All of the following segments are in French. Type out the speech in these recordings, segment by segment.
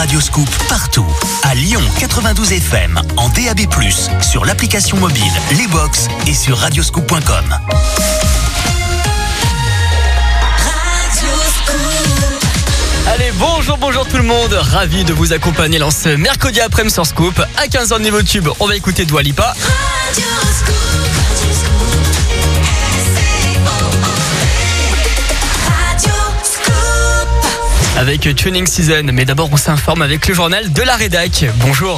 Radio Scoop partout. À Lyon 92 FM, en DAB+, sur l'application mobile, les box et sur radioscoop.com. Allez, bonjour tout le monde, ravi de vous accompagner dans ce mercredi après-midi sur Scoop. À 15h niveau tube, on va écouter Dua Lipa. Avec Tuning Season, mais d'abord on s'informe avec le journal de la rédac. Bonjour.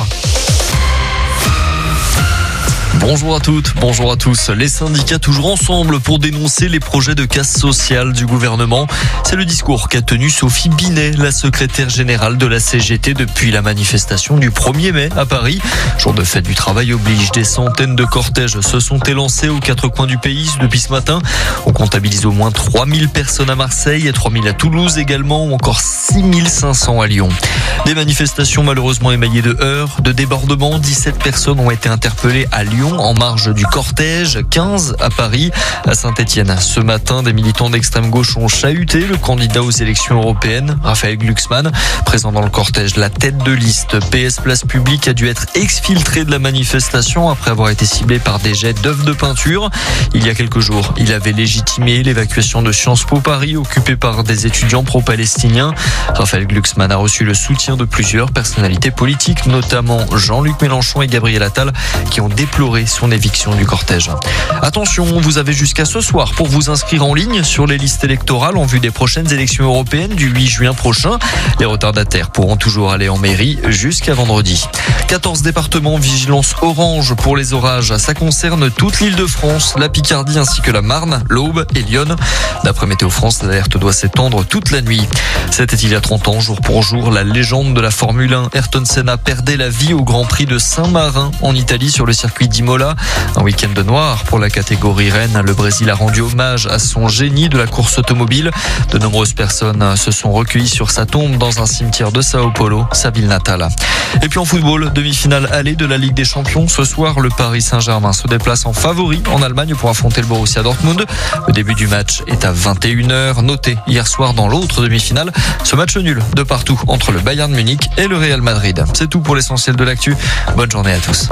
Bonjour à toutes, bonjour à tous. Les syndicats toujours ensemble pour dénoncer les projets de casse sociale du gouvernement. C'est le discours qu'a tenu Sophie Binet, la secrétaire générale de la CGT depuis la manifestation du 1er mai à Paris. Jour de fête du travail oblige, des centaines de cortèges se sont élancés aux quatre coins du pays depuis ce matin. On comptabilise au moins 3000 personnes à Marseille et 3000 à Toulouse également, ou encore 6500 à Lyon. Des manifestations malheureusement émaillées de heurts, de débordements. 17 personnes ont été interpellées à Lyon en marge du cortège, 15 à Paris. À Saint-Etienne, ce matin, des militants d'extrême gauche ont chahuté le candidat aux élections européennes, Raphaël Glucksmann. Présent dans le cortège, la tête de liste PS Place Publique a dû être exfiltré de la manifestation après avoir été ciblé par des jets d'œufs de peinture. Il y a quelques jours, il avait légitimé l'évacuation de Sciences Po Paris occupée par des étudiants pro-palestiniens. Raphaël Glucksmann a reçu le soutien de plusieurs personnalités politiques, notamment Jean-Luc Mélenchon et Gabriel Attal, qui ont déploré son éviction du cortège. Attention, vous avez jusqu'à ce soir pour vous inscrire en ligne sur les listes électorales en vue des prochaines élections européennes du 8 juin prochain. Les retardataires pourront toujours aller en mairie jusqu'à vendredi. 14 départements vigilance orange pour les orages. Ça concerne toute l'Île-de-France, la Picardie ainsi que la Marne, l'Aube et Lyon. D'après Météo France, l'alerte doit s'étendre toute la nuit. C'était il y a 30 ans, jour pour jour, la légende de la Formule 1. Ayrton Senna perdait la vie au Grand Prix de Saint-Marin en Italie sur le circuit d'Imola. Un week-end de noir pour la catégorie reine. Le Brésil a rendu hommage à son génie de la course automobile. De nombreuses personnes se sont recueillies sur sa tombe dans un cimetière de Sao Paulo, sa ville natale. Et puis en football, demi-finale allée de la Ligue des Champions. Ce soir, le Paris Saint-Germain se déplace en favori en Allemagne pour affronter le Borussia Dortmund. Le début du match est à 21h. Noté hier soir dans l'autre demi-finale, ce match nul de partout entre le Bayern Munich et le Real Madrid. C'est tout pour l'essentiel de l'actu. Bonne journée à tous.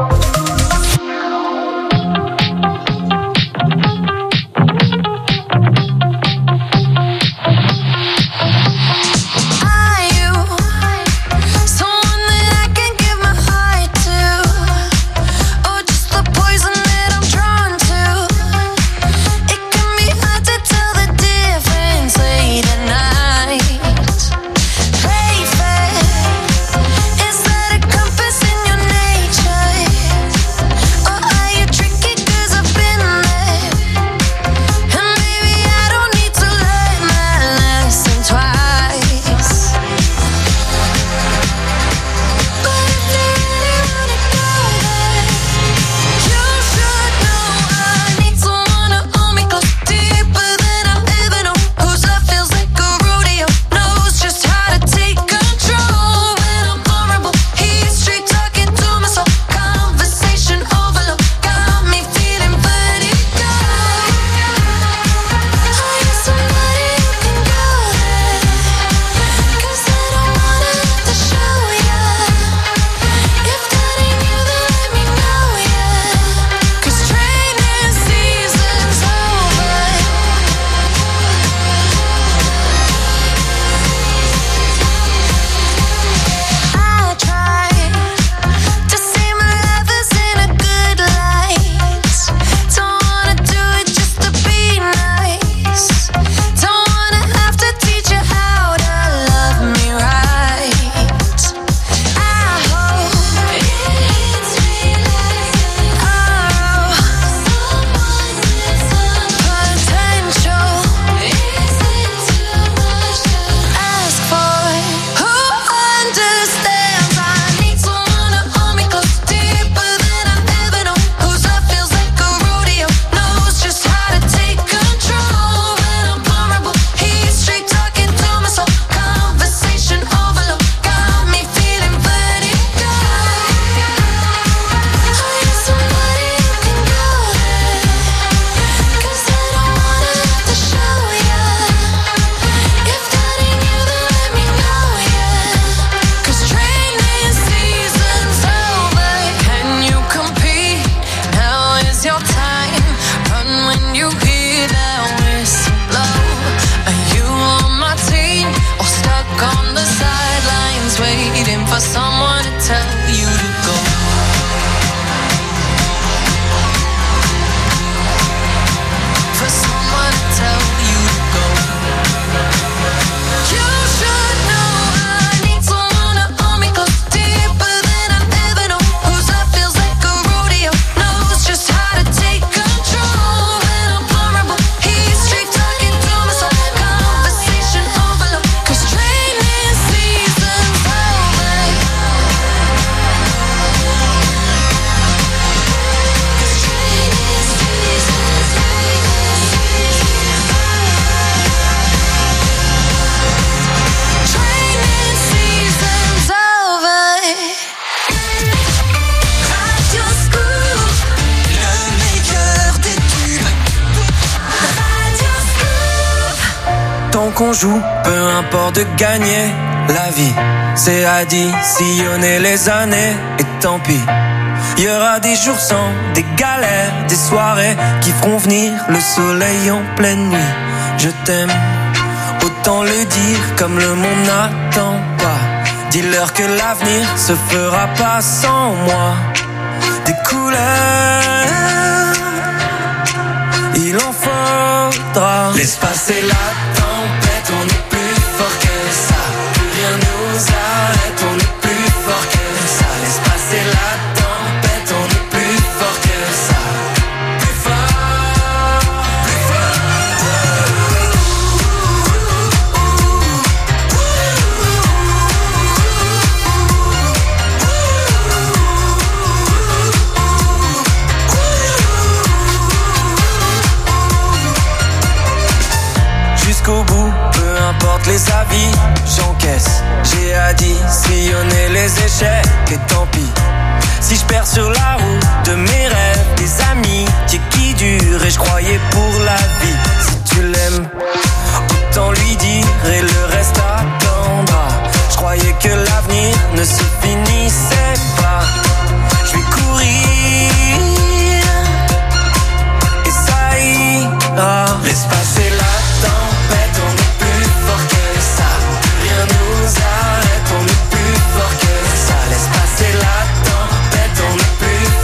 Tant qu'on joue, peu importe de gagner la vie, c'est additionner les années et tant pis. Il y aura des jours sans, des galères, des soirées qui feront venir le soleil en pleine nuit. Je t'aime, autant le dire comme le monde n'attend pas. Dis-leur que l'avenir se fera pas sans moi. Des couleurs, il en faudra. Laisse passer la tempête, on est plus fort que ça. Plus rien nous arrête, on est plus fort que ça. Laisse passer la tempête, on est plus fort que ça. Plus fort, plus fort. Jusqu'au bout, peu importe les avis, j'encaisse. J'ai additionné les échecs et tant pis. Si je perds sur la route de mes rêves, des amitiés qui durent et je croyais pour la vie. Si tu l'aimes, autant lui dire et le reste attendra. Je croyais que l'avenir ne se finissait pas. Je vais courir et ça ira. Laisse passer la tempête, on est plus fort que ça. Rien nous arrête, on est plus fort que ça. Laisse passer la tempête, on est plus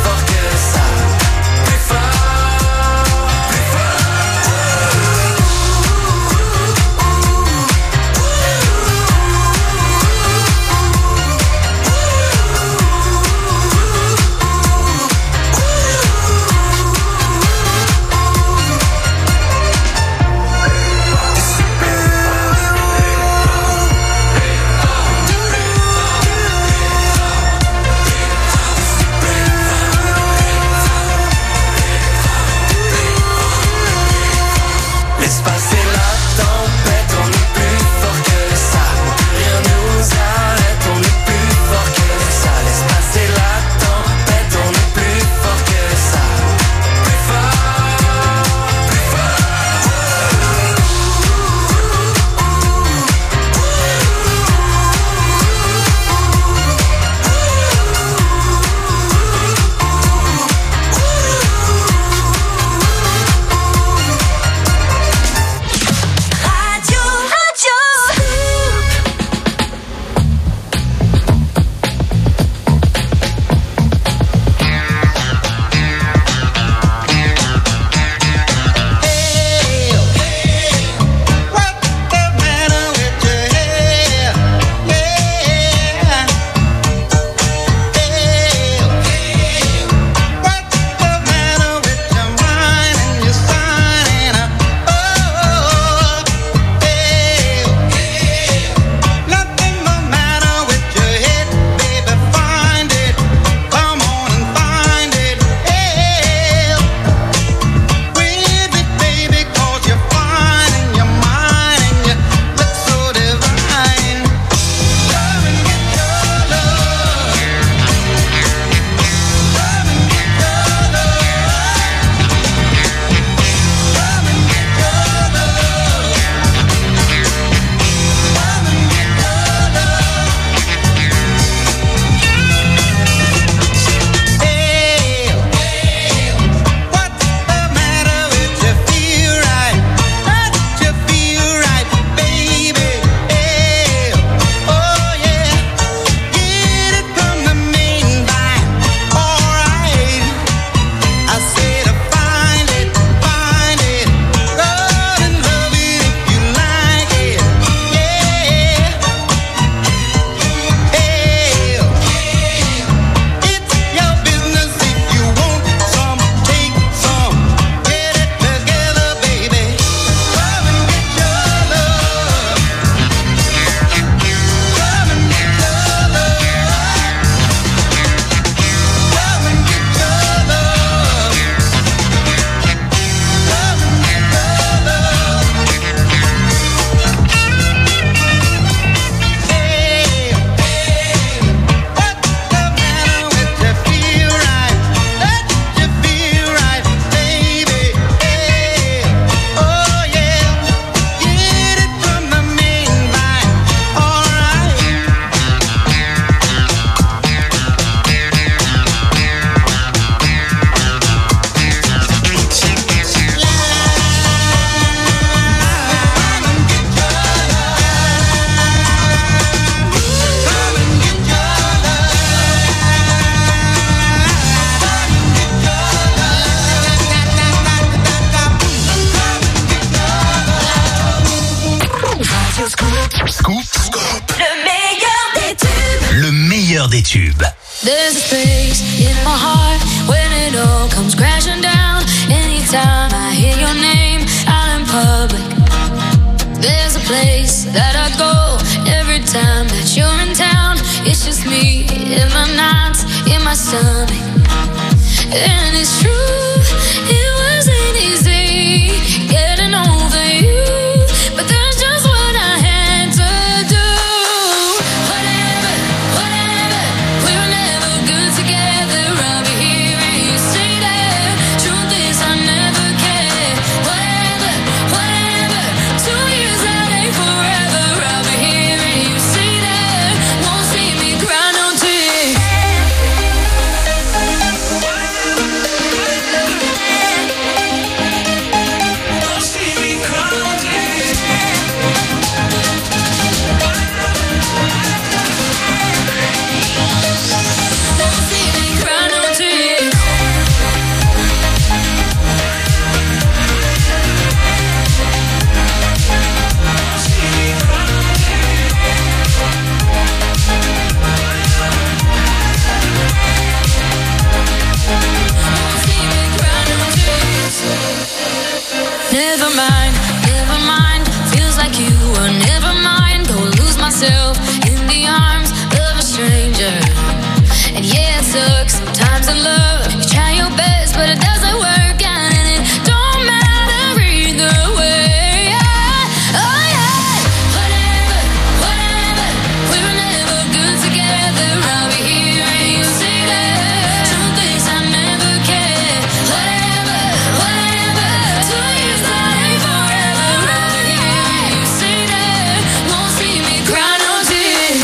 There's a space in my heart when it all comes crashing down. Anytime I hear your name out in public. There's a place that I go every time that you're in town. It's just me in my nights, in my stomach. And it's true, it wasn't easy getting over you, but that's just what I had to do. Whatever, we were never good together. I'll be here and you say that. Truth is I never cared. Whatever, 2 years that ain't forever. I'll be here and you say that. Won't see me cry no tears. Never mind, feels like you were never mine. Go lose myself in the arms of a stranger. And yeah, it sucks sometimes in love. You try your best, but it doesn't work out, and it don't matter either way. Oh yeah, whatever, we were never good together. I'll be here and you say that. Truth is I never cared. Whatever, 2 years that ain't forever. I'll be here and you say that. Won't see me cry no tears.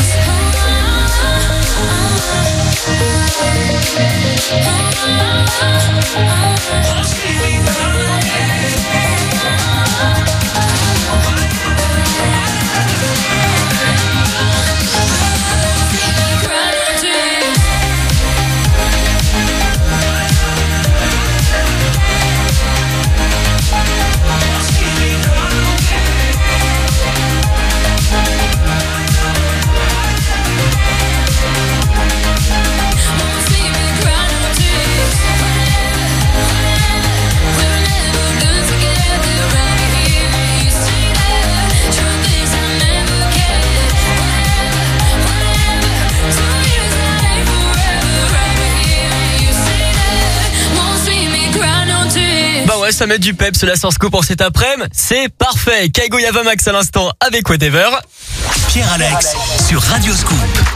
Ça met du peps la Source Scoop pour cet après-midi. C'est parfait. Kaigo Yavamax à l'instant avec Whatever. Pierre-Alex sur Radio Scoop.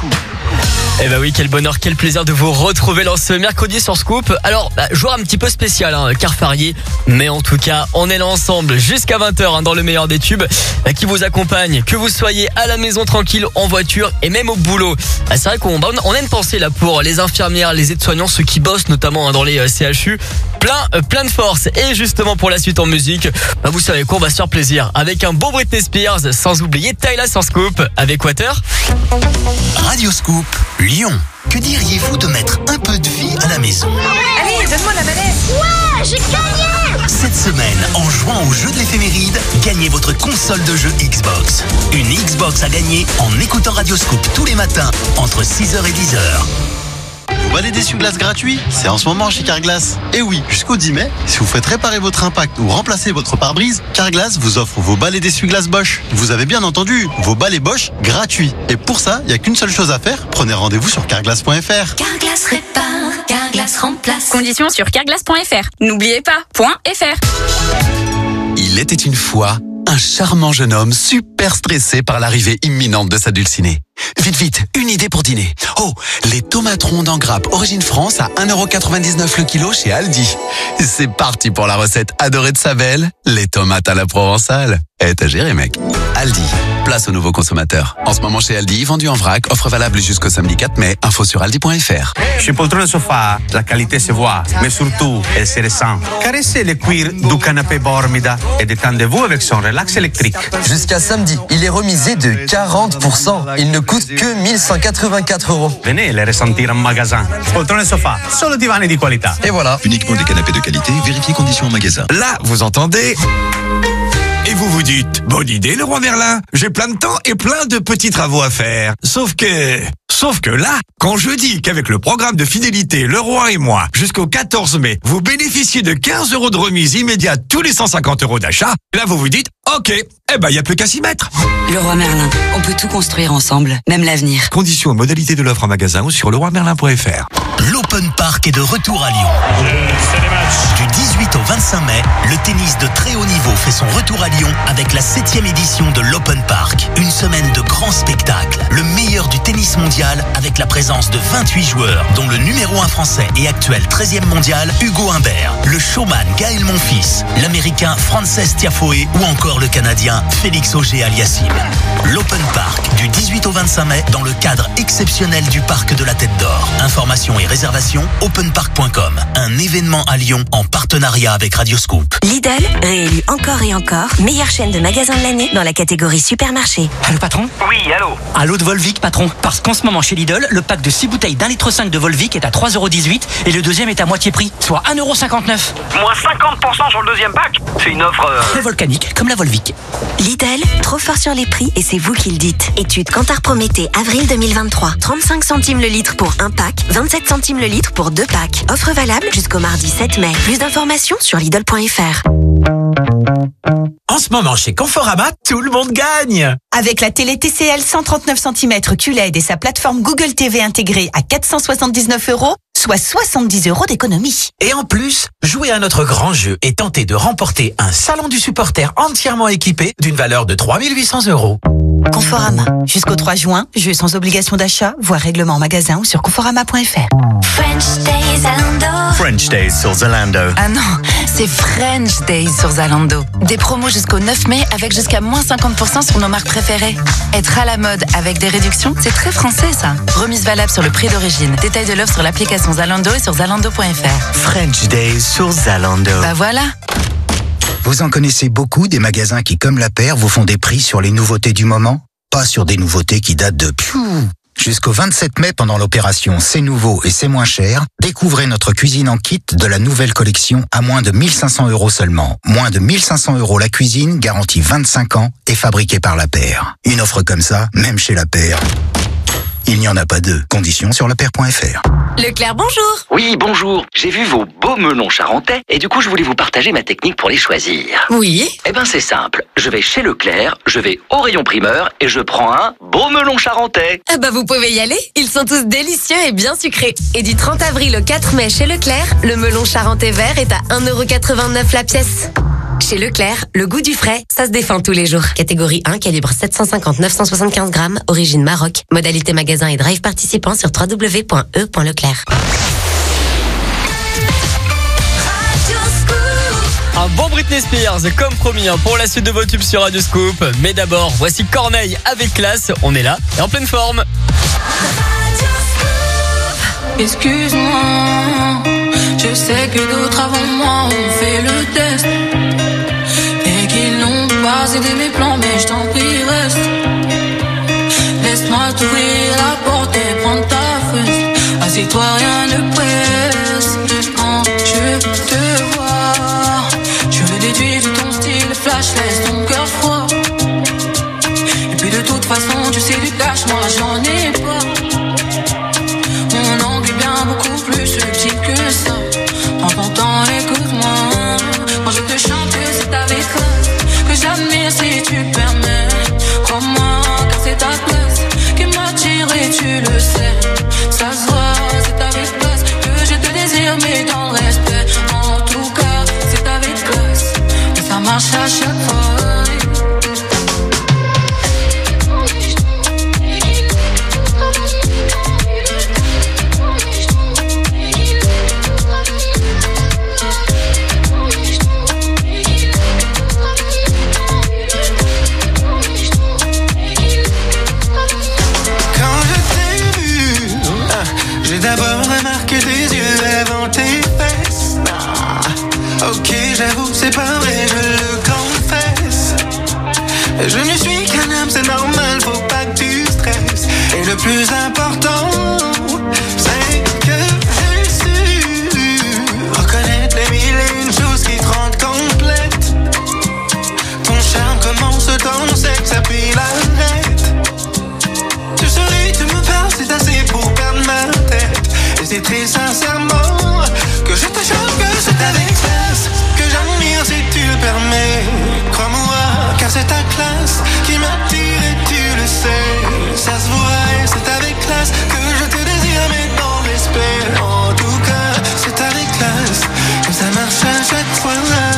Eh bah oui, quel bonheur, quel plaisir de vous retrouver dans ce mercredi sur Scoop. Alors, jour un petit peu spécial, car férié, mais en tout cas, on est là ensemble jusqu'à 20h dans le meilleur des tubes qui vous accompagne, que vous soyez à la maison tranquille, en voiture et même au boulot. C'est vrai qu'on a une pensée là pour les infirmières, les aides-soignants, ceux qui bossent notamment dans les CHU. Plein de force. Et justement pour la suite en musique, vous savez quoi, on va se faire plaisir avec un beau Britney Spears, sans oublier Tyla sur Scoop avec Water. Radio Scoop, Lyon. Que diriez-vous de mettre un peu de vie à la maison? Allez, donne-moi la manette. Ouais, j'ai gagné. Cette semaine, en jouant au jeu de l'éphéméride, gagnez votre console de jeu Xbox. Une Xbox à gagner en écoutant Radio Scoop tous les matins entre 6h et 10h. Vous balai d'essuie-glace gratuit, c'est en ce moment chez Carglass. Et oui, jusqu'au 10 mai, si vous faites réparer votre impact ou remplacer votre pare-brise, Carglass vous offre vos balais d'essuie-glace Bosch. Vous avez bien entendu, vos balais Bosch gratuits. Et pour ça, il n'y a qu'une seule chose à faire, prenez rendez-vous sur carglass.fr. Carglass répare, Carglass remplace. Conditions sur carglass.fr. N'oubliez pas, .fr. Il était une fois un charmant jeune homme super stressé par l'arrivée imminente de sa dulcinée. Vite, une idée pour dîner. Oh, les tomates rondes en grappe Origine France à 1,99€ le kilo chez Aldi. C'est parti pour la recette adorée de sa belle, les tomates à la provençale. T'as géré, mec. Aldi, place aux nouveaux consommateurs. En ce moment chez Aldi, vendu en vrac, offre valable jusqu'au samedi 4 mai. Info sur aldi.fr. Chez Poltrone Sofa, la qualité se voit, mais surtout, elle se ressent. Caressez le cuir du canapé Bormida et détendez-vous avec son relax électrique. Jusqu'à samedi, il est remisé de 40%. Il ne coûte que 1184€. Venez le ressentir en magasin. Poltrone Sofa, solo divani di qualità. Et voilà. Uniquement des canapés de qualité, vérifiez conditions en magasin. Là, vous entendez... Et vous vous dites, bonne idée Leroy Merlin, j'ai plein de temps et plein de petits travaux à faire. Sauf que là, quand je dis qu'avec le programme de fidélité Leroy et moi, jusqu'au 14 mai, vous bénéficiez de 15 € de remise immédiate tous les 150 € d'achat, là vous vous dites, ok, y a plus qu'à s'y mettre. Leroy Merlin, on peut tout construire ensemble, même l'avenir. Conditions et modalités de l'offre en magasin ou sur leroymerlin.fr. L'Open Park est de retour à Lyon. Du 18 au 25 mai, le tennis de très haut niveau fait son retour à Lyon avec la 7e édition de l'Open Park. Une semaine de grands spectacles. Le meilleur du tennis mondial avec la présence de 28 joueurs, dont le numéro 1 français et actuel 13e mondial, Hugo Humbert, le showman Gaël Monfils, l'américain Frances Tiafoe ou encore le canadien Félix Auger-Aliassime. L'Open Park du 18 au 25 mai dans le cadre exceptionnel du Parc de la Tête d'Or. Informations et réservations openpark.com. Un événement à Lyon en partenariat avec Radioscoop. Lidl, réélu encore et encore meilleure chaîne de magasins de l'année dans la catégorie supermarché. Allô patron ? Oui, allô. Allô de Volvic patron. Parce qu'en ce moment chez Lidl, le pack de 6 bouteilles d'1,5 litre de Volvic est à 3,18 € et le deuxième est à moitié prix, soit 1,59 €. Moins 50% sur le deuxième pack ? C'est une offre... volcanique, comme la Volvic. Lidl, trop fort sur les prix et c'est vous qui le dites. Étude Kantar Prométhée, avril 2023. 35 centimes le litre pour un pack, 27 centimes le litre pour 2 packs. Offre valable jusqu'au mardi 7 mai. Plus d'informations sur Lidl.fr. En ce moment, chez Conforama, tout le monde gagne. Avec la télé TCL 139 cm QLED et sa plateforme Google TV intégrée à 479 €, soit 70 € d'économie. Et en plus, jouez à notre grand jeu et tentez de remporter un salon du supporter entièrement équipé d'une valeur de 3 800 €. Conforama. Jusqu'au 3 juin, jeu sans obligation d'achat, voire règlement en magasin ou sur conforama.fr. French Days Zalando. French Days sur Zalando. Ah non, c'est French Days sur Zalando. Des promos jusqu'au 9 mai avec jusqu'à moins 50% sur nos marques préférées. Être à la mode avec des réductions, c'est très français ça. Remise valable sur le prix d'origine. Détail de l'offre sur l'application Zalando et sur zalando.fr. French Days sur Zalando. Bah voilà. Vous en connaissez beaucoup des magasins qui, comme la paire, vous font des prix sur les nouveautés du moment, pas sur des nouveautés qui datent de Jusqu'au 27 mai, pendant l'opération C'est nouveau et c'est moins cher, découvrez notre cuisine en kit de la nouvelle collection à moins de 1500 € seulement. Moins de 1500 € la cuisine, garantie 25 ans et fabriquée par la paire. Une offre comme ça, même chez la paire, il n'y en a pas deux. Conditions sur lapaire.fr. Leclerc, bonjour. Oui, bonjour. J'ai vu vos beaux melons charentais et du coup, je voulais vous partager ma technique pour les choisir. Oui. Eh ben, c'est simple. Je vais chez Leclerc, je vais au rayon primeur et je prends un beau melon charentais. Ah bah, vous pouvez y aller. Ils sont tous délicieux et bien sucrés. Et du 30 avril au 4 mai chez Leclerc, le melon charentais vert est à 1,89 € la pièce. Chez Leclerc, le goût du frais, ça se défend tous les jours. Catégorie 1, calibre 750-975 grammes, origine Maroc. Modalité magasin et drive participant sur www.e.leclerc. Un bon Britney Spears, comme promis, pour la suite de vos tubes sur Radioscoop. Mais d'abord, voici Corneille avec classe. On est là et en pleine forme. Excuse-moi, je sais que d'autres avant moi ont fait le test et qu'ils n'ont pas aidé mes plans, mais je t'en prie reste. Laisse-moi t'ouvrir la porte et prendre ta fesse. Assieds-toi, rien ne presse. Quand je te vois, je le déduis de ton style flash, laisse ton cœur froid. Et puis de toute façon, tu sais du cash, moi j'en ai pas. Mon angle est bien beaucoup plus subtil que ça. Prends ton temps, écoute-moi. Quand je te chante, c'est avec classe que j'admire si tu permets. Crois-moi, car c'est ta classe qui m'attire et tu le sais. Ça se voit, c'est avec classe que je te désire, mais dans le respect. En tout cas, c'est avec classe que ça marche à chaque fois. J'ai d'abord remarqué tes yeux avant tes fesses. Ah, ok, j'avoue, c'est pas vrai, je le confesse. Je ne suis qu'un homme, c'est normal, faut pas que tu stresses. Et le plus important, c'est que j'ai su reconnaître les mille et une choses qui te rendent complète. Ton charme c'est très sincèrement que je te chante que c'est avec classe, que j'admire si tu le permets. Crois-moi, car c'est ta classe qui m'attire et tu le sais. Ça se voit et c'est avec classe que je te désire, mais dans le respect. En tout cas, c'est avec classe que ça marche à chaque fois.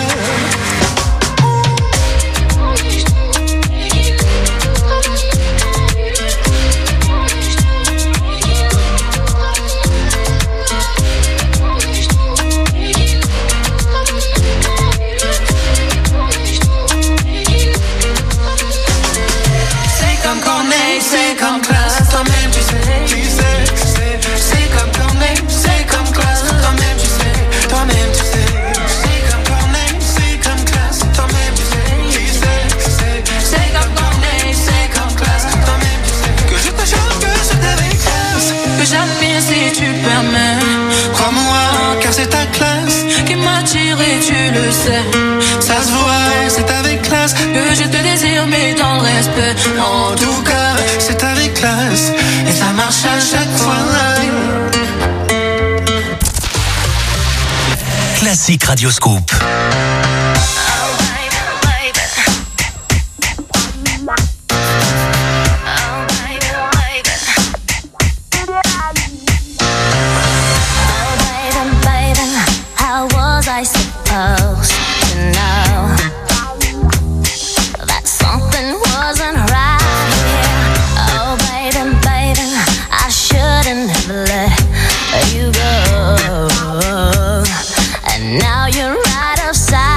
C'est comme classe, toi-même tu sais, c'est comme Corneille, c'est comme classe, toi-même tu sais, c'est comme Corneille, c'est comme classe, toi-même tu sais, c'est comme Corneille, c'est comme classe, toi-même tu sais, que je te chante que c'est avec classe, que j'admire si tu permets, crois-moi, car c'est ta classe qui m'attire et tu le sais, ça se voit, c'est avec classe, que je te désire mais dans le respect, en tout cas, c'est avec classe, et ça marche à chaque fois. Classique Radio Scoop. Now you're right outside.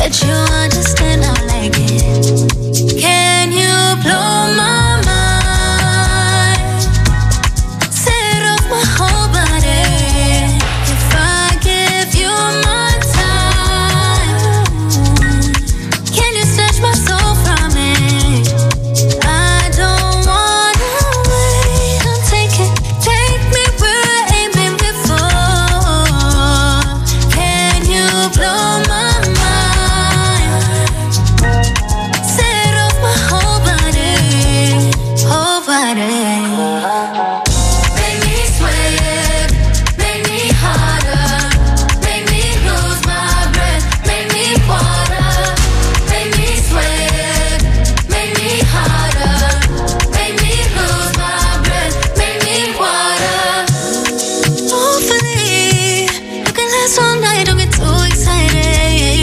that you understand I like it. Can you blow my mind? Set off my whole body. If I give you my time, can you snatch my soul from it? I don't wanna wait. Don't take me where I ain't been before. Can you blow my mind? Set off my whole body, whole body. Make me sweat, make me harder, make me lose my breath, make me water, make me sweat, make me harder, make me lose my breath, make me water. Hopefully, you can last all night, don't get too excited.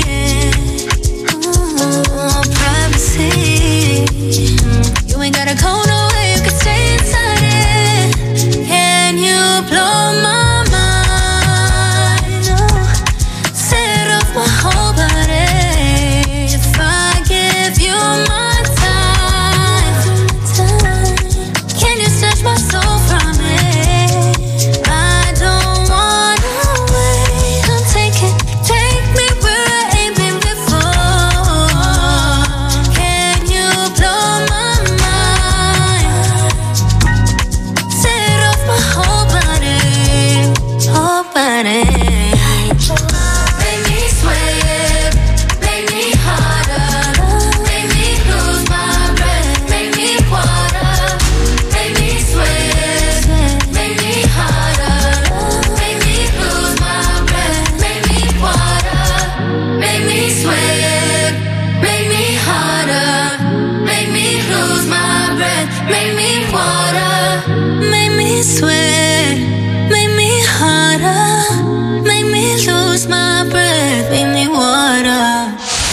Privacy, you ain't gotta go nowhere, you can stay inside it. Can you blow my mind? Oh, set off my whole body. If I give you my time, can you snatch my soul from it? I don't wanna wait. Don't take me where I ain't been before. Can you blow my mind? Set off my whole body, whole body. Make me sweat, make me harder, make me lose my breath, make me water, make me sweat, make me harder, make me lose my breath, make me water, make me sweat, make me harder, make me lose my breath, make me water, make me sweat, make me harder, make me lose my breath, make me water.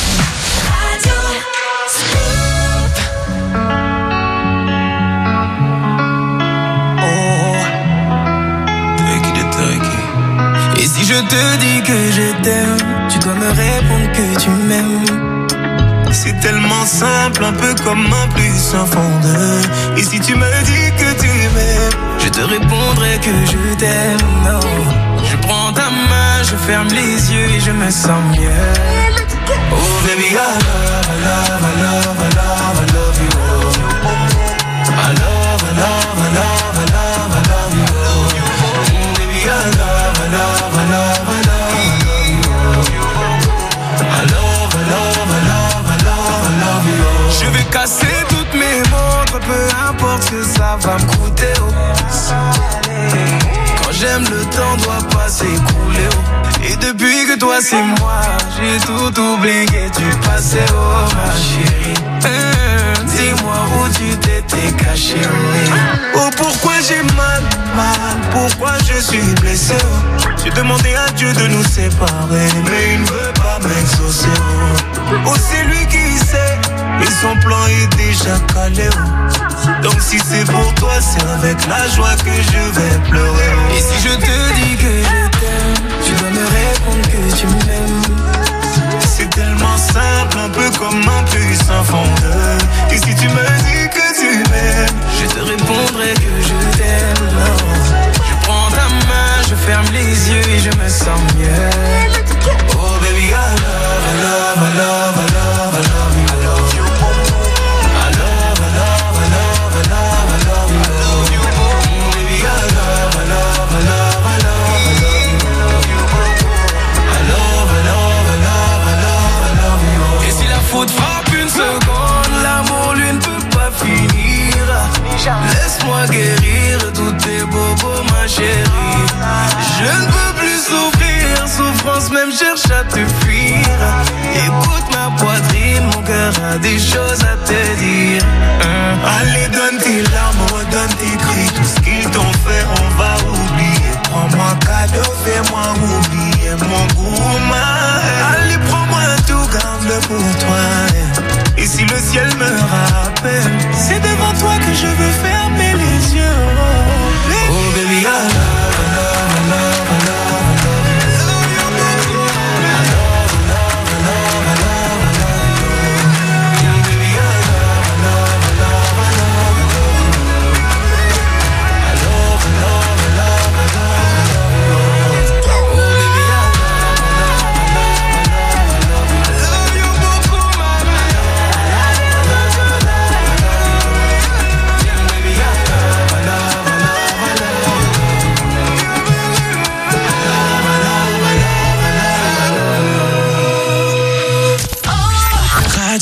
Et si je te dis que je t'aime, tu dois me répondre que tu m'aimes. C'est tellement simple, un peu comme un plus un fond de. Et si tu me dis que tu m'aimes, je te répondrai que je t'aime. Non. Je prends ta main, je ferme les yeux et je me sens mieux. Oh baby, I love, I love, I love, I love, I love you. I love, I love, I love, I love, I love you. Baby, I love, I love, I love, I love you. I love, I love, I love, I love, I love you. Je vais casser toutes mes montres, peu importe ce que ça va me coûter. Quand j'aime, le temps doit pas s'écouler. Et depuis que toi c'est moi, j'ai tout oublié, tu passais, oh ma chérie. Dis-moi où tu t'étais caché. Oh pourquoi j'ai mal, pourquoi je suis blessé. J'ai demandé à Dieu de nous séparer, mais il ne veut pas m'exaucer. Oh c'est lui qui sait, et son plan est déjà calé. Donc si c'est pour toi, c'est avec la joie que je vais pleurer. Et si je te dis que je t'aime, tu dois me répondre que tu m'aimes. C'est tellement simple, un peu comme un plus un fond de. Et si tu me dis que tu m'aimes, je te répondrai que je t'aime. Je prends ta main, je ferme les yeux et je me sens mieux. Oh baby, I love, I love, I love, I love, I love you. I love, I love, I love, I love, I love you. Baby, I love, I love, I love, I love, I love you. I love, I love, I love, I love, I love you. Et si la faute frappe une seconde, l'amour lui ne peut pas finir. Laisse-moi guérir tous tes bobos, ma chérie. Je ne peux plus souffrir, souffrance même cherche à te fuir. Écoute ma poitrine, mon cœur a des choses à te dire. Allez, donne tes larmes, donne tes cris. Tout ce qu'ils t'ont fait, on va oublier. Prends-moi cadeau, fais-moi oublier mon goût. Allez, prends-moi tout, garde-le pour toi. Et si le ciel me rappelle, c'est devant toi que je veux fermer les yeux. Oh baby, I love, I love, I love, I love, I love.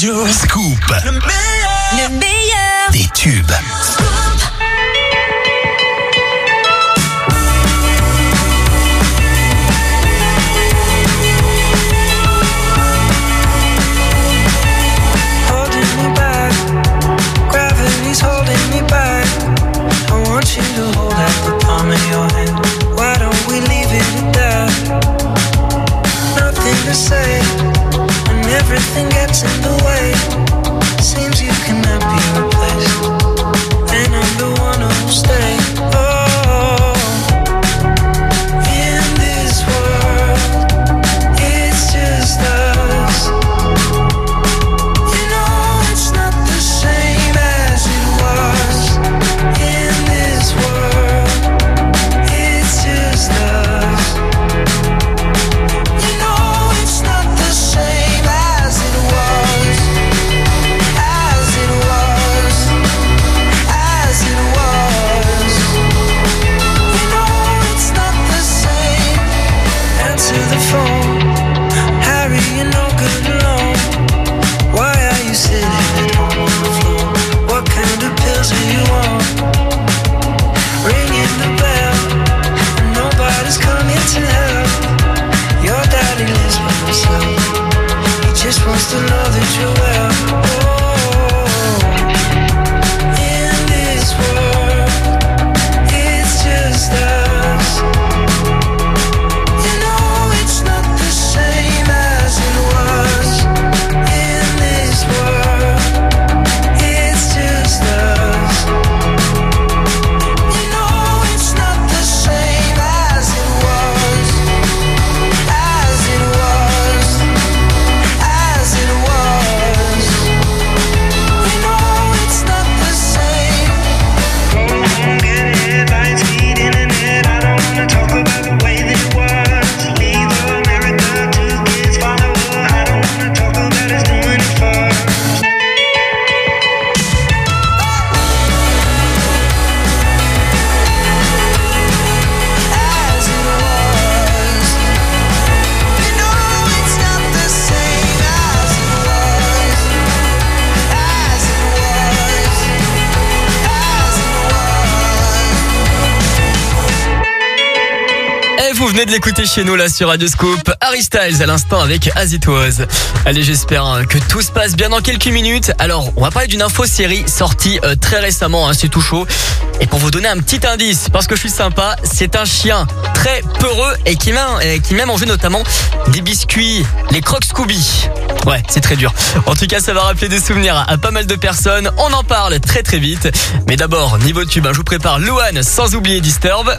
radio. Scoop. Le meilleur Des tubes. Holding me back. I want you to hold out the palm of your hand. Why don't we leave it at that? Nothing to say when everything gets in the way. Seems you cannot be replaced, and I'm the one who'll stay. Oh, in this world, it's just us. You know it's not the same as it was. In this world, it's just us. You know it's not the same as it was. As it was. As it was. You know it's not the same. Answer the phone. Harry, you're no good alone. Why are you sitting at home on the floor? What kind of pills are you on? Ringing the bell, and nobody's coming to help. Your daddy lives by himself. He just wants to know that you're well. Oh, in this world, it's just us. You know it's not the same as it was. In this world, it's just us. You know it's not the same as it was. As it was. As it was. You know it's not the same. Get headlines, feed internet. I don't wanna talk about the way that it was. Leave America, 2 kids follow her. I don't wanna talk about us doing it first. As it was. You know it's not the same as it was. As it was. As it was. Et vous venez de l'écouter chez nous là sur Radio Scoop. Harry Styles à l'instant avec As It Was. Allez, j'espère que tout se passe bien dans quelques minutes. Alors, on va parler d'une info série sortie très récemment, c'est tout chaud. Et pour vous donner un petit indice, parce que je suis sympa, c'est un chien très peureux et qui m'a mangé notamment des biscuits, les Crocs Scooby. Ouais, c'est très dur. En tout cas, ça va rappeler des souvenirs à pas mal de personnes. On en parle très très vite. Mais d'abord, niveau tube, je vous prépare Luan, sans oublier Disturb.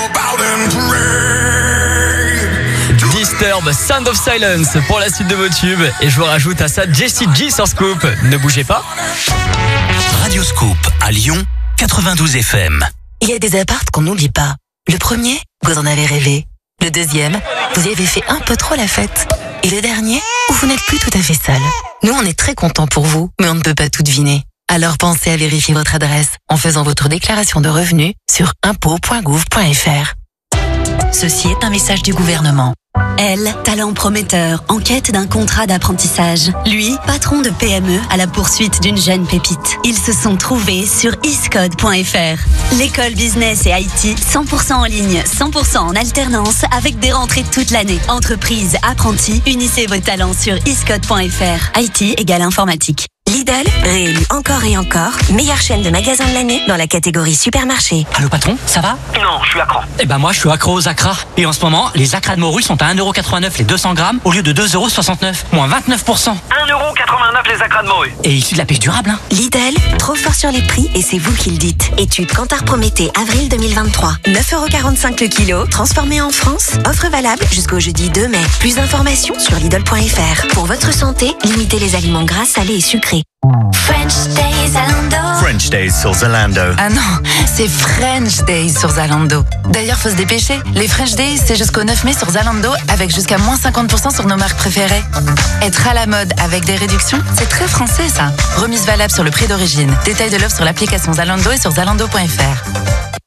Disturb, Sound of Silence pour la suite de vos tubes. Et je vous rajoute à ça Jessie J sur Scoop. Ne bougez pas. Radio Scoop à Lyon, 92 FM. Il y a des appartes qu'on n'oublie pas. Le premier, vous en avez rêvé. Le deuxième, vous y avez fait un peu trop la fête. Et le dernier, où vous n'êtes plus tout à fait seul. Nous, on est très contents pour vous, mais on ne peut pas tout deviner. Alors pensez à vérifier votre adresse en faisant votre déclaration de revenus sur impôts.gouv.fr. Ceci est un message du gouvernement. Elle, talent prometteur, en quête d'un contrat d'apprentissage. Lui, patron de PME à la poursuite d'une jeune pépite. Ils se sont trouvés sur iscode.fr. L'école business et IT, 100% en ligne, 100% en alternance, avec des rentrées toute l'année. Entreprise, apprentis, unissez vos talents sur iscode.fr. IT égale informatique. Lidl, réélu encore et encore, meilleure chaîne de magasins de l'année dans la catégorie supermarché. Allô patron, ça va? Non, je suis accro. Eh ben moi je suis accro aux acras. Et en ce moment, les acras de morue sont à 1,89€ les 200 grammes au lieu de 2,69€, moins 29%. 1,89€ les acras de morue. Et issu de la pêche durable, hein. Lidl, trop fort sur les prix et c'est vous qui le dites. Étude Kantar Prométhée, avril 2023. 9,45€ le kilo, transformé en France. Offre valable jusqu'au jeudi 2 mai. Plus d'informations sur Lidl.fr. Pour votre santé, limitez les aliments gras, salés et sucrés. French Days Zalando. French Days sur Zalando. Ah non, c'est French Days sur Zalando. D'ailleurs, faut se dépêcher. Les French Days, c'est jusqu'au 9 mai sur Zalando avec jusqu'à moins 50% sur nos marques préférées. Être à la mode avec des réductions, c'est très français ça. Remise valable sur le prix d'origine. Détail de l'offre sur l'application Zalando et sur zalando.fr.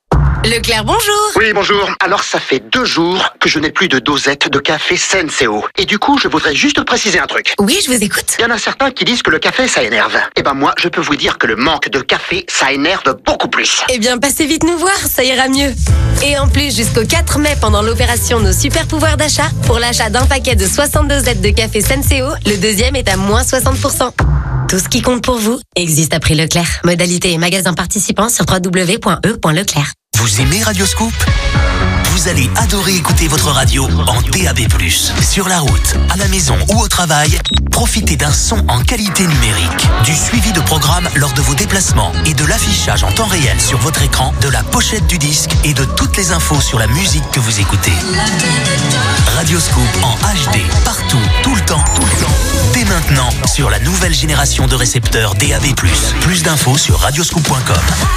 Leclerc, bonjour. Oui, bonjour. Alors, ça fait 2 jours que je n'ai plus de dosette de café Senseo. Et du coup, je voudrais juste préciser un truc. Oui, je vous écoute. Il y en a certains qui disent que le café, ça énerve. Eh ben moi, je peux vous dire que le manque de café, ça énerve beaucoup plus. Eh bien, passez vite nous voir, ça ira mieux. Et en plus, jusqu'au 4 mai, pendant l'opération Nos Super Pouvoirs d'achat, pour l'achat d'un paquet de 60 dosettes de café Senseo, le deuxième est à moins 60%. Tout ce qui compte pour vous existe à prix Leclerc. Modalité et magasin participants sur www.e.leclerc. Vous aimez Radioscoop ? Vous allez adorer écouter votre radio en DAB+. Sur la route, à la maison ou au travail, profitez d'un son en qualité numérique, du suivi de programme lors de vos déplacements et de l'affichage en temps réel sur votre écran de la pochette du disque et de toutes les infos sur la musique que vous écoutez. Radioscoop en HD, partout, tout le temps. Dès maintenant, sur la nouvelle génération de récepteurs DAB+. Plus d'infos sur radioscoop.com.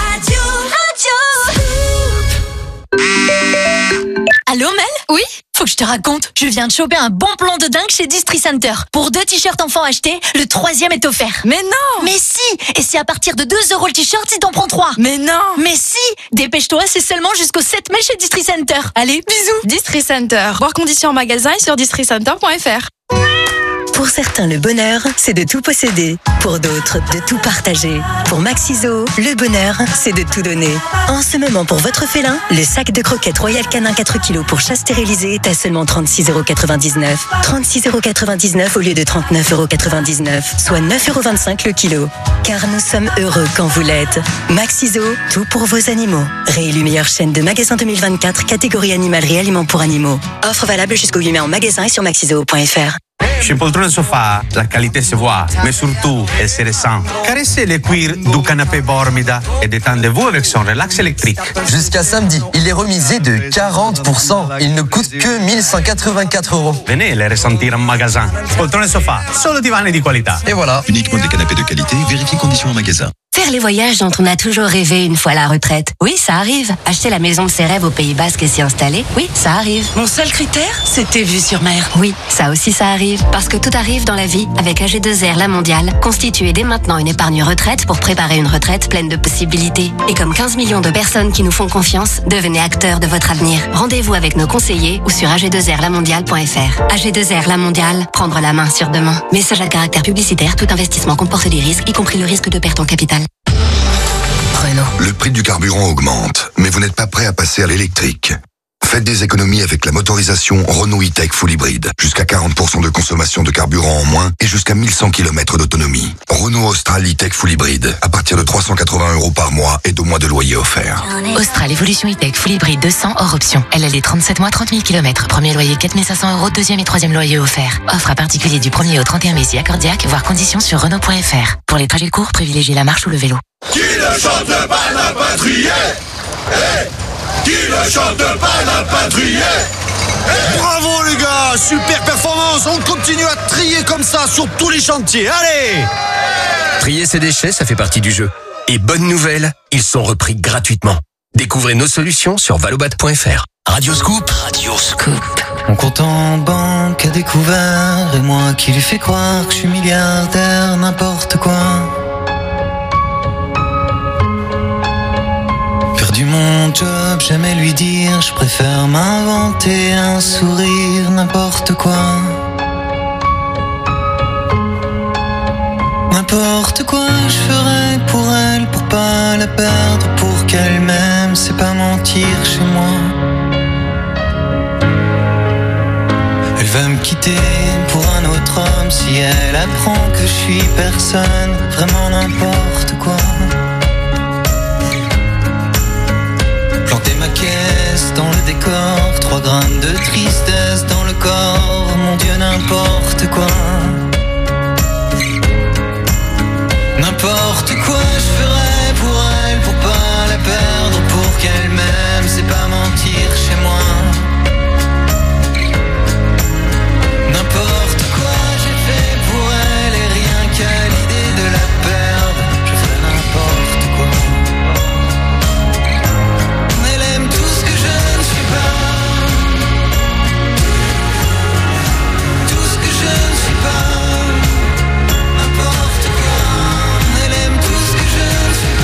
Allô Mel ? Oui ? Faut que je te raconte, je viens de choper un bon plan de dingue chez Distri Center. Pour 2 t-shirts enfants achetés, le 3e est offert. Mais non ! Mais si ! Et c'est à partir de 2 € le t-shirt si t'en prends 3. Mais non ! Mais si ! Dépêche-toi, c'est seulement jusqu'au 7 mai chez Distri Center. Allez, bisous. Distri Center. Voir conditions en magasin et sur districenter.fr. Pour certains, le bonheur, c'est de tout posséder. Pour d'autres, de tout partager. Pour Maxiso, le bonheur, c'est de tout donner. En ce moment, pour votre félin, le sac de croquettes Royal Canin 4 kg pour chat stérilisé est à seulement 36,99 €. 36,99 € au lieu de 39,99 €, soit 9,25 € le kilo. Car nous sommes heureux quand vous l'êtes. Maxiso, tout pour vos animaux. Réélu meilleure chaîne de magasins 2024, catégorie animalerie aliments pour animaux. Offre valable jusqu'au 8 mai en magasin et sur maxiso.fr. Chez Poltrone Sofa, la qualité se voit, mais surtout, elle se ressent. Caressez les cuirs du canapé Bormida et détendez-vous avec son relax électrique. Jusqu'à samedi, il est remisé de 40%. Il ne coûte que 1184 €. Venez les ressentir en magasin. Poltrone Sofa, solo divani di qualità. Et voilà. Uniquement des canapés de qualité, vérifiez conditions en magasin. Faire les voyages dont on a toujours rêvé une fois à la retraite. Oui, ça arrive. Acheter la maison de ses rêves au Pays Basque et s'y installer. Oui, ça arrive. Mon seul critère, c'était vue sur mer. Oui, ça aussi ça arrive. Parce que tout arrive dans la vie. Avec AG2R La Mondiale, constituez dès maintenant une épargne retraite pour préparer une retraite pleine de possibilités. Et comme 15 millions de personnes qui nous font confiance, devenez acteurs de votre avenir. Rendez-vous avec nos conseillers ou sur ag2rlamondiale.fr. AG2R La Mondiale, prendre la main sur demain. Message à caractère publicitaire, tout investissement comporte des risques, y compris le risque de perte en capital. Renault. Le prix du carburant augmente, mais vous n'êtes pas prêt à passer à l'électrique. Faites des économies avec la motorisation Renault E-Tech Full Hybrid. Jusqu'à 40% de consommation de carburant en moins et jusqu'à 1100 km d'autonomie. Renault Austral E-Tech Full Hybrid. À partir de 380 € par mois et 2 mois de loyer offert. Austral Evolution E-Tech Full Hybrid 200 hors option. LLD 37 mois, 30 000 km. Premier loyer 4 500 €, deuxième et troisième loyer offert. Offre à particulier du 1er au 31 mai si accordiaque, voire conditions sur Renault.fr. Pour les trajets courts, privilégiez la marche ou le vélo. Qui ne chante pas n'a pas trié. Qui ne chante pas n'a pas trié. Bravo les gars, super performance. On continue à trier comme ça sur tous les chantiers. Allez! Trier ses déchets, ça fait partie du jeu. Et bonne nouvelle, ils sont repris gratuitement. Découvrez nos solutions sur valobat.fr. Radioscoop. Mon compte en banque a découvert, et moi qui lui fais croire que je suis milliardaire, n'importe quoi. Perdu mon job, jamais lui dire, je préfère m'inventer un sourire, n'importe quoi. N'importe quoi je ferais pour elle, pour pas la perdre, pour qu'elle m'aime, c'est pas mentir chez moi. Elle va me quitter pour un autre homme si elle apprend que je suis personne, vraiment n'importe quoi. Planter ma caisse dans le décor, 3 grammes de tristesse dans le corps, mon Dieu n'importe quoi. N'importe quoi je ferais pour elle, pour pas la perdre, pour qu'elle m'aime, c'est pas mentir chez moi. N'importe quoi j'ai fait pour elle et rien qu'à l'idée de la perdre, je ferais n'importe quoi. Elle aime tout ce que je ne suis pas, tout ce que je ne suis pas. N'importe quoi, elle aime tout ce que je ne suis pas.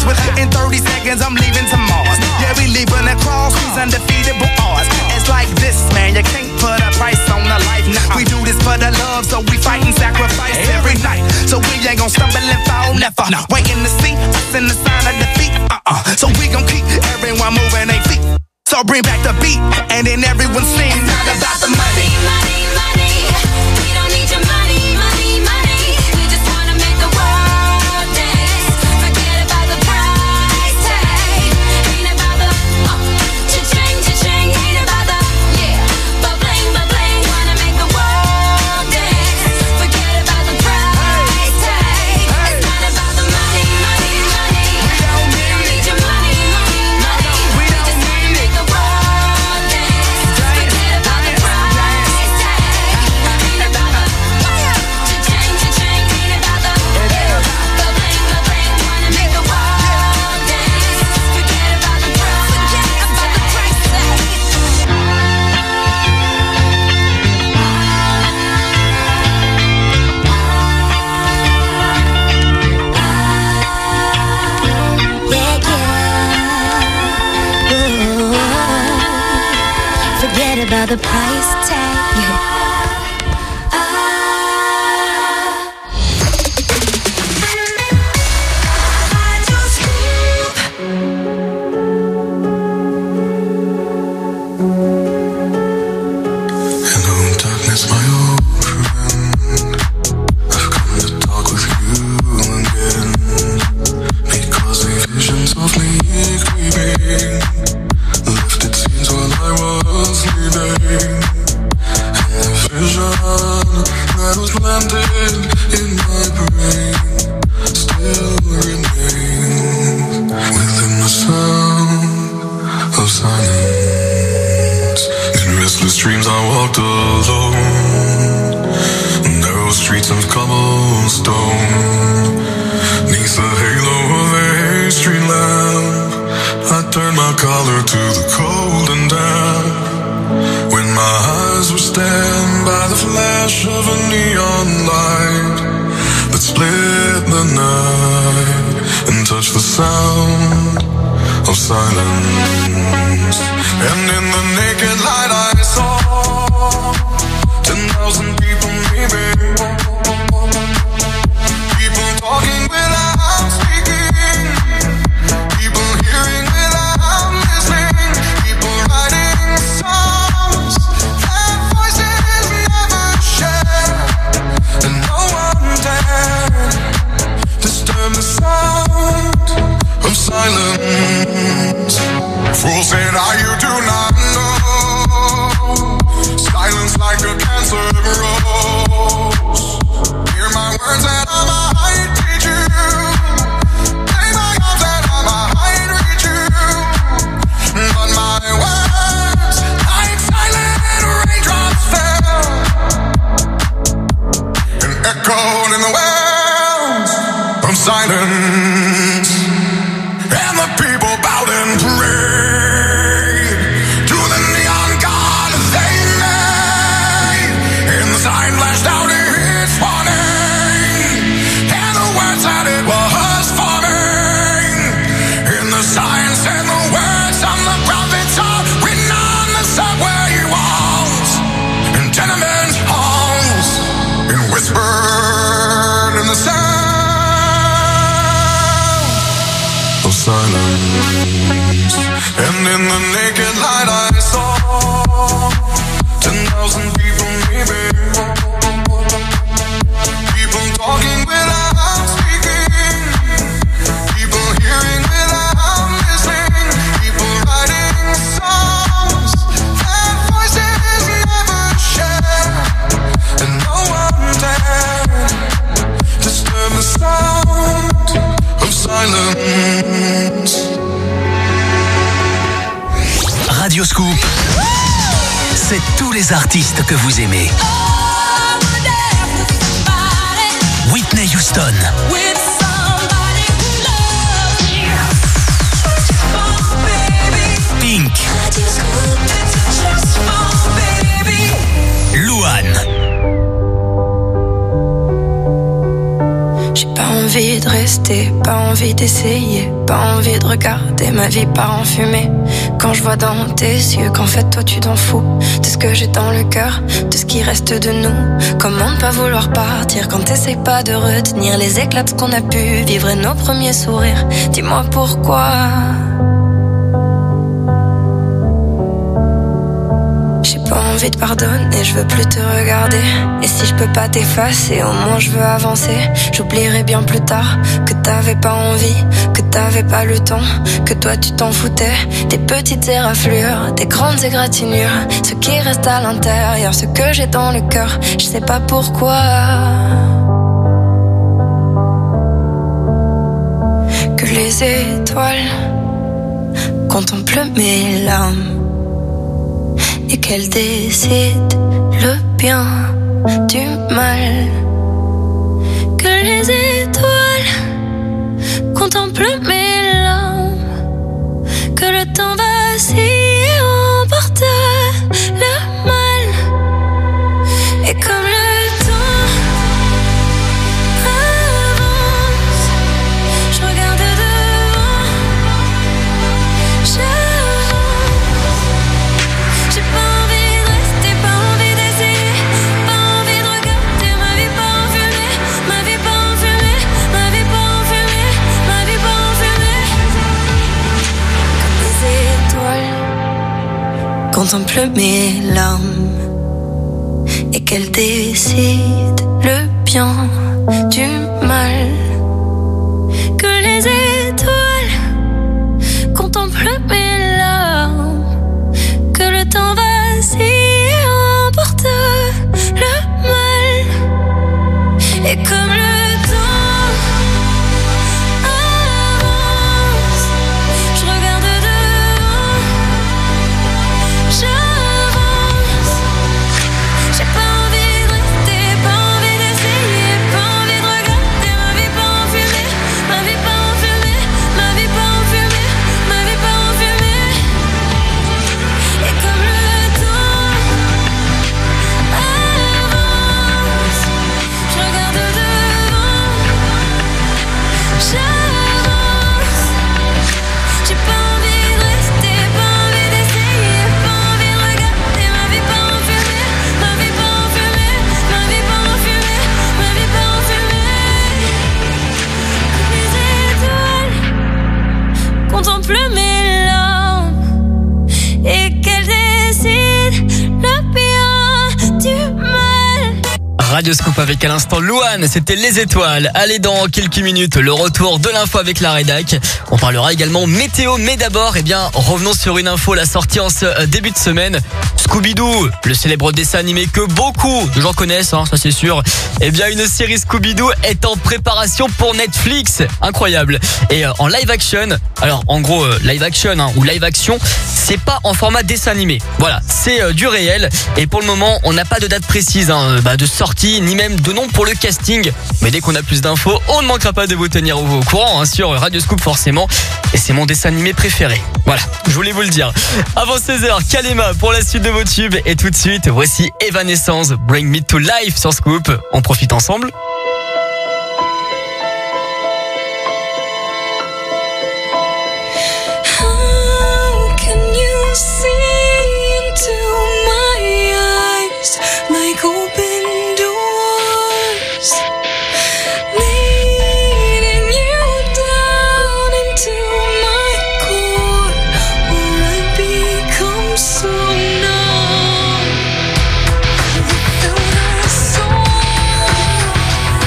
Within 30 seconds, I'm leaving to Mars. Yeah, we leaving across these undefeatable odds. It's like this, man, you can't put a price on a life. Nah, we do this for the love, so we fight and sacrifice every night. So we ain't gon' stumble and fall, never. Waiting to see us in the sign of defeat. So we gon' keep everyone moving their feet. So bring back the beat, and then everyone sing. It's not about the money, money, money. We don't need your money, money, money. We just wanna make the world dance. Forget about the price tag. Ain't about the cha-ching, cha-ching. Ain't about the ba-bling, ba-bling. Wanna make the world dance. Forget about the price tag. It's not about the money, money, money. We don't need your money, money, money. We just wanna make the world dance. Forget about the price tag. Ain't about the cha-ching, cha-ching. Ain't about the ba-bling, ba-bling. Wanna make the world dance. Forget about the price tag. Forget about the price tag. Hello, darkness, my old friend. I've come to talk with you again. Because a vision softly creeping left its scenes while I was leaving. And the vision that was planted in my brain still remains within the sound of silence. In restless dreams I walked alone, narrow streets of cobblestone. Neath the halo of a street lamp, I turned my collar to the cold and damp. When my eyes were stabbed by the flash of a neon light that split the night and touched the sound of silence. And in the naked light I saw 10,000 people maybe. People talking without speaking. People hearing without listening. People writing songs that voices never share. And no one dared disturb the sound of silence. Fool said, you do not know. Silence like a cancer grows. Hear my words and I might teach you. Play my arms and I might reach you. But my words, like silent raindrops fell and echoed in the wells of silence. And the people bowed and prayed to the neon god they made. And the sign flashed out its warning, and the words that it was forming. And the sign said the words of the prophets are written on the subway walls and tenement halls, and whispered in the sound of silence. And in the naked light I saw 10,000 people maybe. People talking without speaking. People hearing without listening. People writing songs that voices never share. And no one dared disturb the sound of silence. Radio Scoop, c'est tous les artistes que vous aimez. Whitney Houston, Pink, Louane. J'ai pas envie envie de rester, pas envie d'essayer, pas envie de regarder ma vie part en fumée. Quand je vois dans tes yeux qu'en fait toi tu t'en fous de ce que j'ai dans le cœur, de ce qui reste de nous. Comment ne pas vouloir partir quand t'essayes pas de retenir les éclats de ce qu'on a pu vivre et nos premiers sourires. Dis-moi pourquoi. J'ai pas envie de pardonner, je veux plus te regarder. Et si je peux pas t'effacer, au moins je veux avancer. J'oublierai bien plus tard que t'avais pas envie, que t'avais pas le temps, que toi tu t'en foutais. Des petites éraflures, des grandes égratignures, ce qui reste à l'intérieur, ce que j'ai dans le cœur, je sais pas pourquoi. Que les étoiles contemplent mes larmes et qu'elle décide le bien du mal. Que les étoiles contemplent mes larmes, que le temps vacille et emporte le mal. Et comme le temps avance, je regarde devant, j'ai pas envie de rester, pas envie d'essayer, pas envie de regarder ma vie pas en fumée, ma vie pas en fumée, ma vie pas en fumée, ma vie pas en fumée. Comme les étoiles contemplent mes larmes et qu'elles décident le bien du mal. Que les étoiles contemplent mes larmes, que le temps vacille et emporte le mal. Et comme le temps avance, je regarde devant, j'avance. J'ai pas envie de rester, pas envie d'essayer, pas envie de regarder ma vie pas en fumée, ma vie pas en fumée, ma vie pas en fumée, ma vie pas en fumée. Et comme le temps avance, je regarde devant, j'avance. J'ai pas envie de rester, pas envie d'essayer, pas envie de regarder ma vie pas en fumée, ma vie pas en fumée, ma vie pas en fumée, ma vie pas en fumée. Comme les étoiles contemplent mes larmes et qu'elles décident le bien du mal. Radioscope avec à l'instant Louane, c'était Les Étoiles. Allez, dans quelques minutes, le retour de l'info avec la rédac. On parlera également météo, mais d'abord, revenons sur une info, la sortie en ce début de semaine. Scooby-Doo, le célèbre dessin animé que beaucoup de gens connaissent, ça c'est sûr. Une série Scooby-Doo est en préparation pour Netflix. Incroyable. Et en live action, alors en gros, live action ou live action, c'est pas en format dessin animé. Voilà, c'est du réel. Et pour le moment, on n'a pas de date précise de sortie, ni même de nom pour le casting. Mais dès qu'on a plus d'infos, on ne manquera pas de vous tenir au courant sur Radioscoop forcément. Et c'est mon dessin animé préféré. Voilà, je voulais vous le dire. Avant 16h, Kalema pour la suite de vos tubes. Et tout de suite, voici Evanescence, Bring Me to Life sur Scoop. On profite ensemble. How can you see into my eyes like open doors, leading you down into my core, where I become so numb without a soul.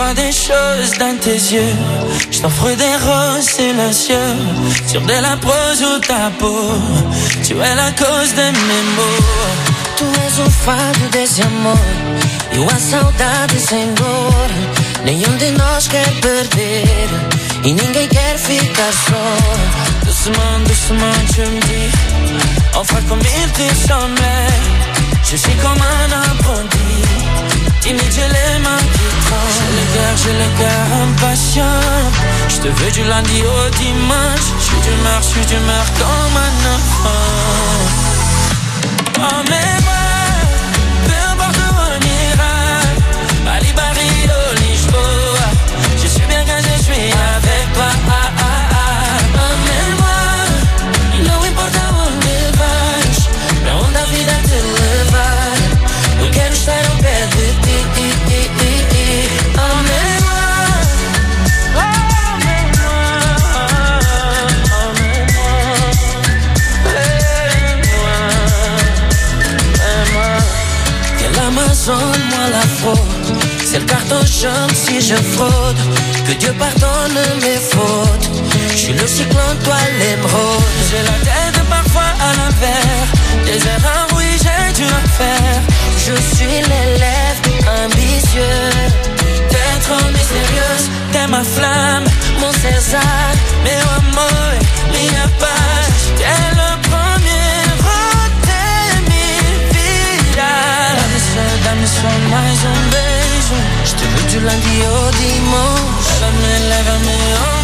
vois des choses dans tes yeux. Je t'offre des roses silencieux sur de la prose ou ta peau. Tu es la cause de mes maux. Tu és o fado desse amor e a saudade sem dor. Nenhum de nós quer perder e ninguém quer ficar só. Doucement, doucement, tu me dis enfin comme il te semblait. Je suis comme un apprenti, timide, j'ai les mains qui tremblent. J'ai le cœur impatient. Je te veux du lundi au dimanche. Je suis d'humeur comme un enfant. Emmène-moi, peu importe où on ira. Bali, Barrio, Lisboa. Je suis bien quand je suis avec toi. Emmène-moi, não importa onde vais, pra onde a vida te levar. Eu quero estar ao pé de ti. Emmène-moi, l'Amazone, moi la fraude. C'est le carton jaune si je fraude. Que Dieu pardonne mes fautes. Je suis le cyclone, toi l'émeraude. J'ai la tête parfois à l'envers. Des erreurs, oui, j'ai dû en faire. Je suis l'élève ambitieux. T'es trop mystérieuse, t'es ma flamme, mon César. Meu amor, minha paz. T'es le premier dá-me só mais beijo. Je te veux du lundi au dimanche. Lève-me, lève-me, oh.